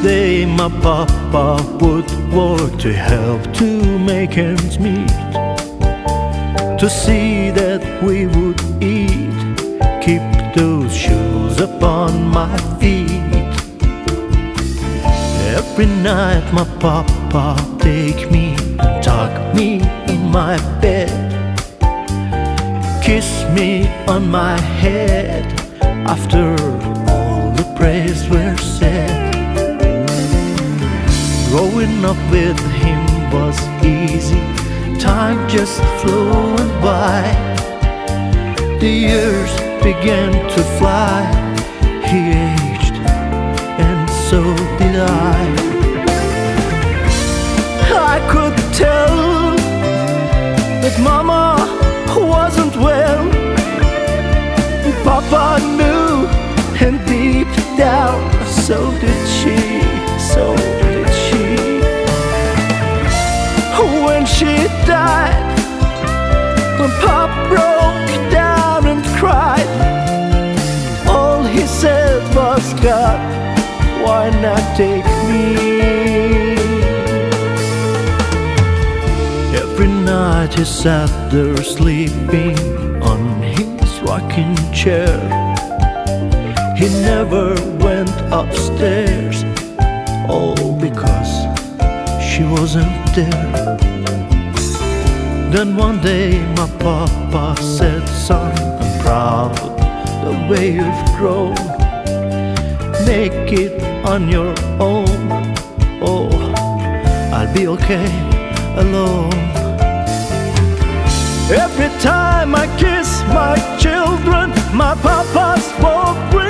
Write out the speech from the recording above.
day my papa would work to help to make ends meet, to see that we would eat, keep those shoes upon my feet. Every night my papa take me and tuck me in my bed, kiss me on my head after all the prayers were said. Growing up with him was easy, time just flowed by. The years began to fly, he aged and so did I. I could tell that Mama wasn't well, Papa knew, and deep down so did she, so did she. When she died, Pop broke down and cried. All he said was, God, why not take me? Every night he sat there sleeping on his rocking chair. He never went upstairs, all because she wasn't there. Then one day my papa said, son, I'm proud the way you've grown. Make it on your own. Oh, I'll be okay alone. Every time I kiss my children, my papa spoke